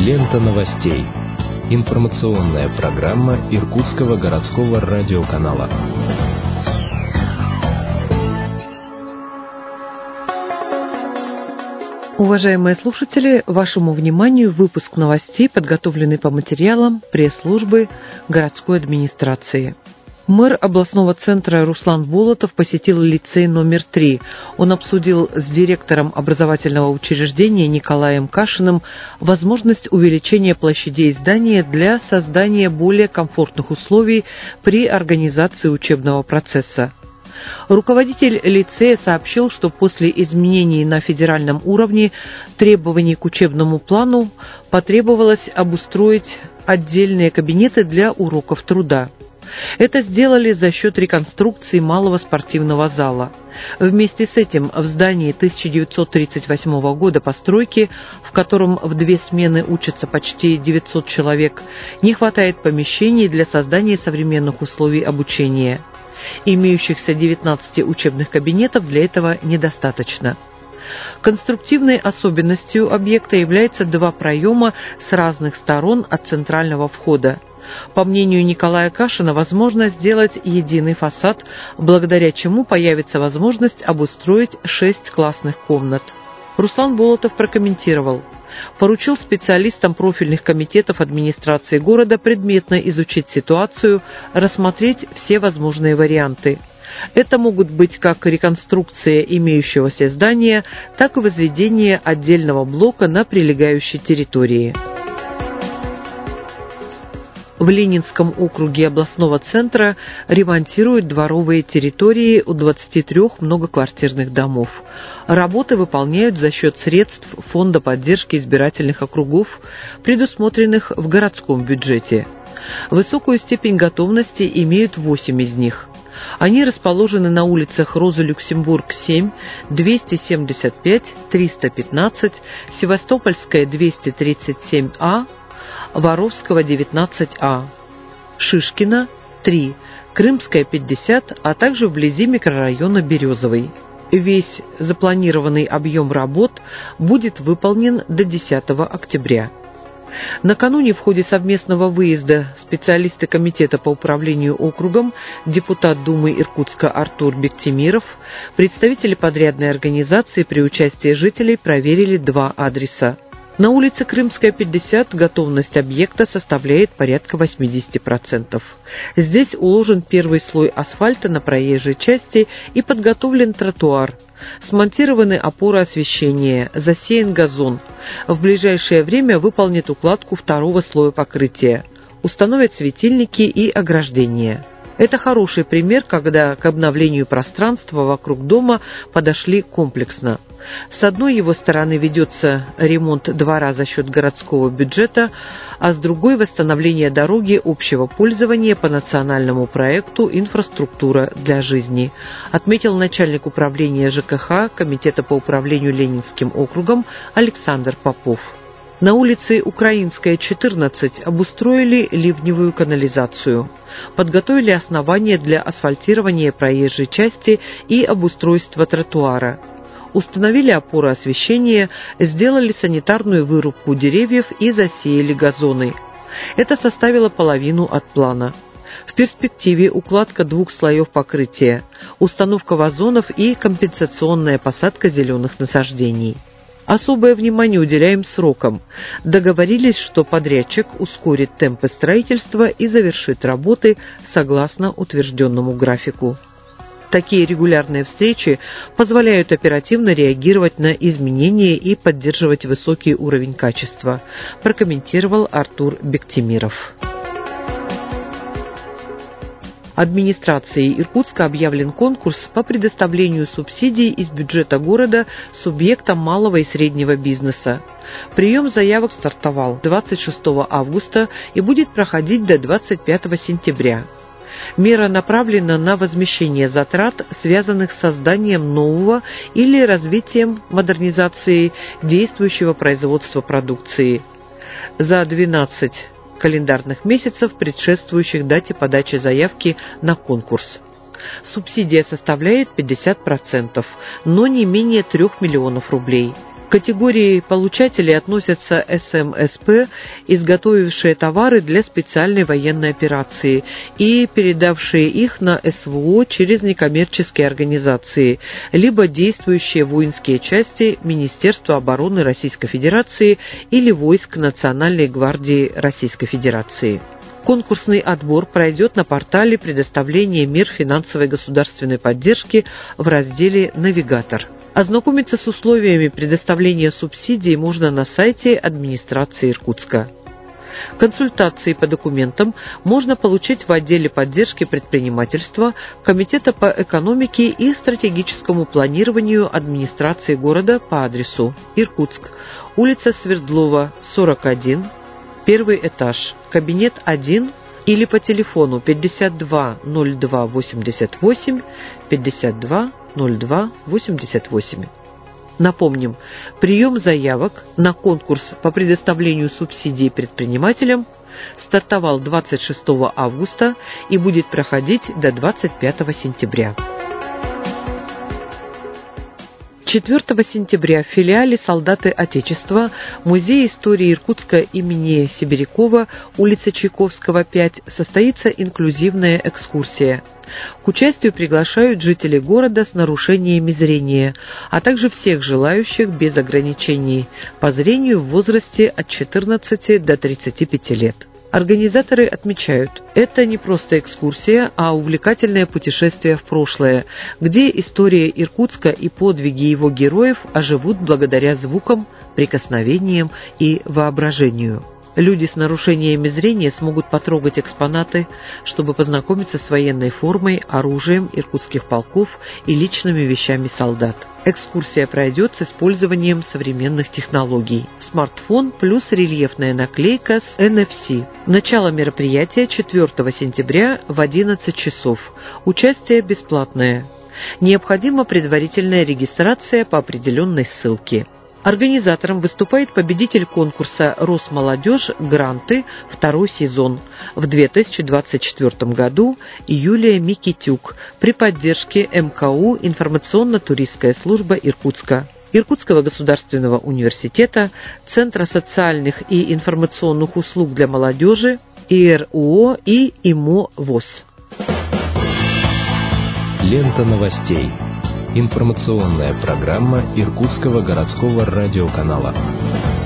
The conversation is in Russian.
Лента новостей. Информационная программа Иркутского городского радиоканала. Уважаемые слушатели, вашему вниманию выпуск новостей, подготовленный по материалам пресс-службы городской администрации. Мэр областного центра Руслан Болотов посетил лицей номер 3. Он обсудил с директором образовательного учреждения Николаем Кашиным возможность увеличения площадей здания для создания более комфортных условий при организации учебного процесса. Руководитель лицея сообщил, что после изменений на федеральном уровне требований к учебному плану потребовалось обустроить отдельные кабинеты для уроков труда. Это сделали за счет реконструкции малого спортивного зала. Вместе с этим в здании 1938 года постройки, в котором в 2 смены учатся почти 900 человек, не хватает помещений для создания современных условий обучения. Имеющихся 19 учебных кабинетов для этого недостаточно. Конструктивной особенностью объекта является 2 проема с разных сторон от центрального входа. По мнению Николая Кашина, возможно сделать единый фасад, благодаря чему появится возможность обустроить 6 классных комнат. Руслан Болотов прокомментировал: поручил специалистам профильных комитетов администрации города предметно изучить ситуацию, рассмотреть все возможные варианты. Это могут быть как реконструкция имеющегося здания, так и возведение отдельного блока на прилегающей территории. В Ленинском округе областного центра ремонтируют дворовые территории у 23 многоквартирных домов. Работы выполняют за счет средств Фонда поддержки избирательных округов, предусмотренных в городском бюджете. Высокую степень готовности имеют 8 из них. Они расположены на улицах Розы Люксембург, 7, 275, 315, Севастопольская, 237А, Воровского, 19А, Шишкина, 3, Крымская, 50, а также вблизи микрорайона Березовый. Весь запланированный объем работ будет выполнен до 10 октября. Накануне в ходе совместного выезда специалисты Комитета по управлению округом, депутат Думы Иркутска Артур Бектимиров, представители подрядной организации при участии жителей проверили 2 адреса. На улице Крымская, 50, готовность объекта составляет порядка 80%. Здесь уложен первый слой асфальта на проезжей части и подготовлен тротуар. Смонтированы опоры освещения, засеян газон. В ближайшее время выполнят укладку 2-го слоя покрытия. Установят светильники и ограждения. Это хороший пример, когда к обновлению пространства вокруг дома подошли комплексно. С одной его стороны ведется ремонт двора за счет городского бюджета, а с другой – восстановление дороги общего пользования по национальному проекту «Инфраструктура для жизни», отметил начальник управления ЖКХ Комитета по управлению Ленинским округом Александр Попов. На улице Украинская, 14, обустроили ливневую канализацию, подготовили основания для асфальтирования проезжей части и обустройства тротуара, установили опоры освещения, сделали санитарную вырубку деревьев и засеяли газоны. Это составило половину от плана. В перспективе укладка 2 слоев покрытия, установка вазонов и компенсационная посадка зеленых насаждений. Особое внимание уделяем срокам. Договорились, что подрядчик ускорит темпы строительства и завершит работы согласно утвержденному графику. Такие регулярные встречи позволяют оперативно реагировать на изменения и поддерживать высокий уровень качества, прокомментировал Артур Бектимиров. Администрацией Иркутска объявлен конкурс по предоставлению субсидий из бюджета города субъектам малого и среднего бизнеса. Прием заявок стартовал 26 августа и будет проходить до 25 сентября. Мера направлена на возмещение затрат, связанных с созданием нового или развитием модернизации действующего производства продукции. За 12 календарных месяцев, предшествующих дате подачи заявки на конкурс. Субсидия составляет 50%, но не менее 3 миллионов рублей. К категории получателей относятся СМСП, изготовившие товары для специальной военной операции и передавшие их на СВО через некоммерческие организации, либо действующие воинские части Министерства обороны Российской Федерации или войск Национальной гвардии Российской Федерации. Конкурсный отбор пройдет на портале предоставления мер финансовой государственной поддержки в разделе «Навигатор». Ознакомиться с условиями предоставления субсидий можно на сайте администрации Иркутска. Консультации по документам можно получить в отделе поддержки предпринимательства Комитета по экономике и стратегическому планированию администрации города по адресу: Иркутск, улица Свердлова, 41, первый этаж, кабинет 1, или по телефону 52 02 88 52 02 88. Напомним, прием заявок на конкурс по предоставлению субсидий предпринимателям стартовал 26 августа и будет проходить до 25 сентября. 4 сентября в филиале «Солдаты Отечества» Музея истории Иркутска имени Сибирякова, улица Чайковского, 5, состоится инклюзивная экскурсия. К участию приглашают жителей города с нарушениями зрения, а также всех желающих без ограничений по зрению в возрасте от 14 до 35 лет. Организаторы отмечают, это не просто экскурсия, а увлекательное путешествие в прошлое, где история Иркутска и подвиги его героев оживут благодаря звукам, прикосновениям и воображению. Люди с нарушениями зрения смогут потрогать экспонаты, чтобы познакомиться с военной формой, оружием иркутских полков и личными вещами солдат. Экскурсия пройдет с использованием современных технологий. Смартфон плюс рельефная наклейка с NFC. Начало мероприятия 4 сентября в 11 часов. Участие бесплатное. Необходима предварительная регистрация по определенной ссылке. Организатором выступает победитель конкурса «Росмолодежь. Гранты. Второй сезон» в 2024 году Юлия Микитюк при поддержке МКУ «Информационно-туристская служба Иркутска», Иркутского государственного университета, Центра социальных и информационных услуг для молодежи, ИРУО и ИМО ВОС. Лента новостей. Информационная программа Иркутского городского радиоканала.